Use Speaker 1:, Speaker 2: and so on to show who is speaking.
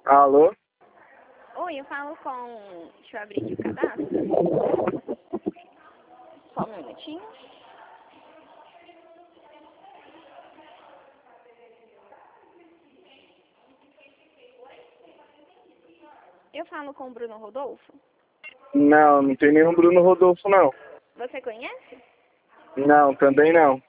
Speaker 1: Alô?
Speaker 2: Oi, eu falo com... Deixa eu abrir aqui o cadastro. Só um minutinho. Eu falo com o Bruno Rodolfo.
Speaker 1: Não, não tem nenhum Bruno Rodolfo, não.
Speaker 2: Você conhece?
Speaker 1: Não, também não.